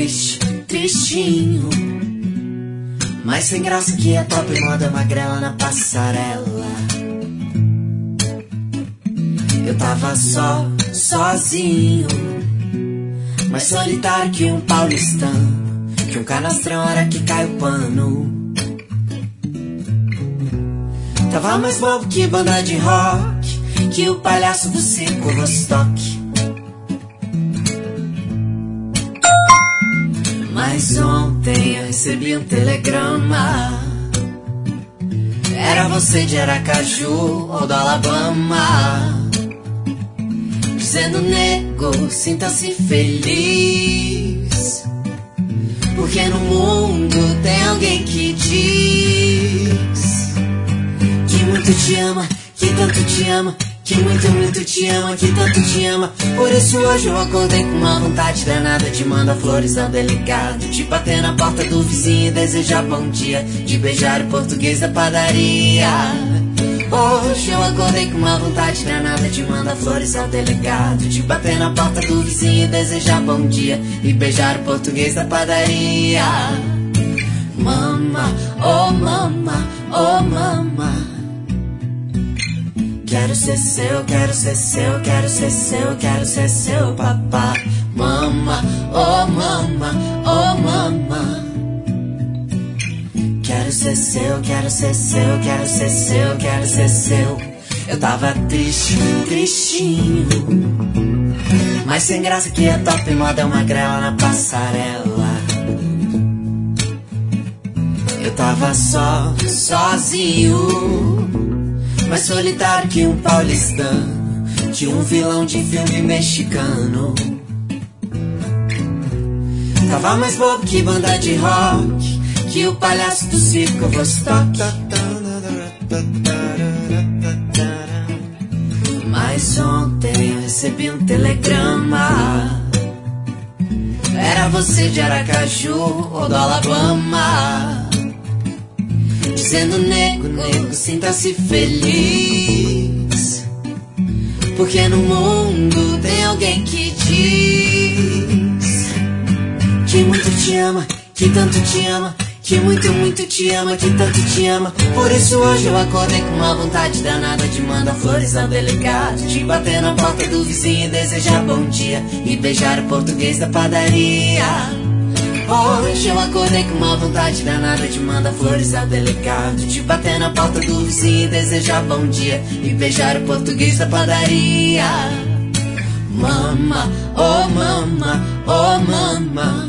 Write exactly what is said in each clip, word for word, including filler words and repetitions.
triste, tristinho, mas sem graça que é top moda magrela na passarela. Eu tava só, sozinho, mais solitário que um paulistano, que um canastrão hora que cai o pano. Tava mais bobo que banda de rock, que o palhaço do circo Vostok. Mas ontem eu recebi um telegrama, era você de Aracaju ou do Alabama, dizendo: nego, sinta-se feliz, porque no mundo tem alguém que diz que muito te ama, que tanto te ama, que muito, muito te ama, que tanto te ama. Por isso hoje eu acordei com uma vontade danada de mandar flores ao delegado, de bater na porta do vizinho e desejar bom dia, de beijar o português da padaria. Hoje eu acordei com uma vontade danada de mandar flores ao delegado, de bater na porta do vizinho e desejar bom dia, e beijar o português da padaria. Mama, oh mama, oh mama, quero ser seu, quero ser seu, quero ser seu, quero ser seu papá. Mama, oh mama, oh mama, quero ser seu, quero ser seu, quero ser seu, quero ser seu. Eu tava triste, tristinho, mas sem graça que é top moda magrela na passarela. Eu tava só, sozinho, mais solitário que um paulistano, que um vilão de filme mexicano. Tava mais bobo que banda de rock, que o palhaço do circo Vostok. Mas ontem eu recebi um telegrama, era você de Aracaju ou do Alabama, dizendo: nego, nego, sinta-se feliz, porque no mundo tem alguém que diz que muito te ama, que tanto te ama, que muito, muito te ama, que tanto te ama. Por isso hoje eu acordei com uma vontade danada de mandar flores ao delegado, de bater na porta do vizinho e desejar bom dia, e beijar o português da padaria. Hoje eu acordei com uma vontade danada de mandar flores ao delegado, de bater na porta do vizinho e desejar bom dia, e beijar o português da padaria. Mama, oh mama, oh mama,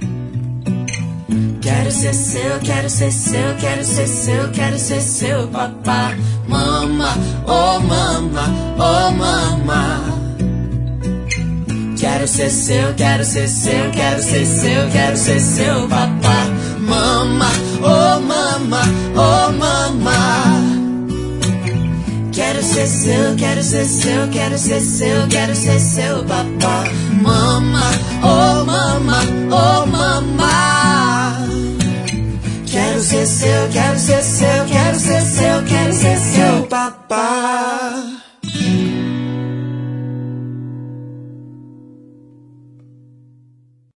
quero ser seu, quero ser seu, quero ser seu, quero ser seu papá. Mama, oh mama, oh mama, quero ser seu, quero ser seu, quero ser seu, quero ser seu papá. Mama, oh mama, oh mama, quero ser seu, quero ser seu, quero ser seu, quero ser seu papá. Mama, oh mama, oh mama, quero ser seu, quero ser seu, quero ser seu, quero ser seu papá.